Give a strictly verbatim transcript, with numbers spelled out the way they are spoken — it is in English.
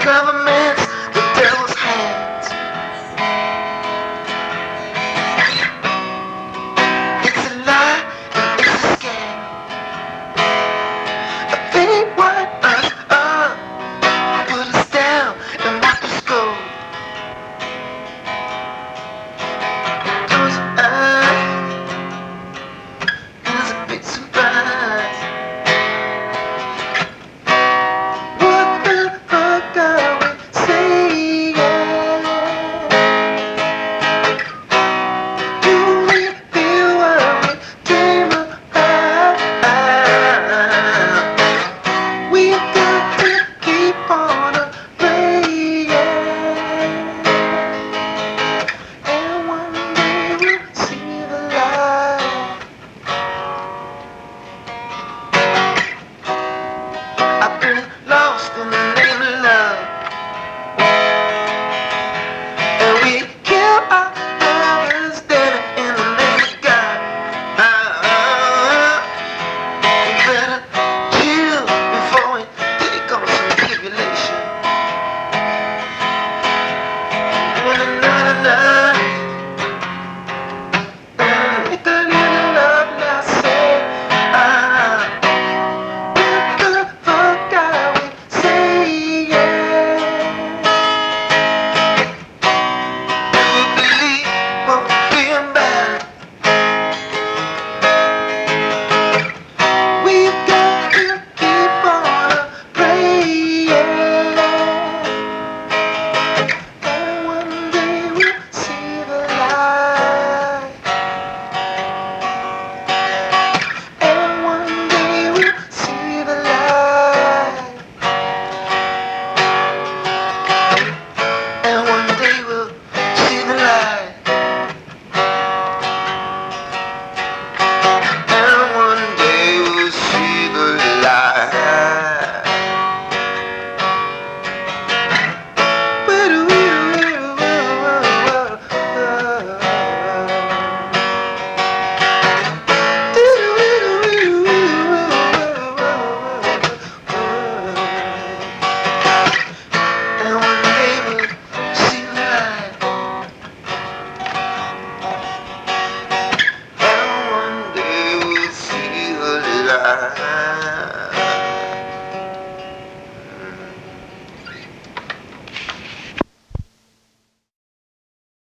Government's the devil's hands. It's a lie and it's a scam. They wipe us up, put us down and watch us go. Close our eyes, there's a big surprise. What the fuck are we saying? Do we feel what we dream about? We got to keep on a praying, and one day we'll see the light. I've been lost in the name of love, and we kill our brothers dead in the name of God. Uh, we better chill before we take on some tribulation. Na, na, na, na, na. Make a little love now, say, ah, what the fuck are we saying? Do we believe what we're being bad? We've got to keep on praying, and one day we'll see the light. And one day we'll see the light. And one day we'll see the light. And one day we'll see the light. And one day we'll see the light. And one day we'll see the light.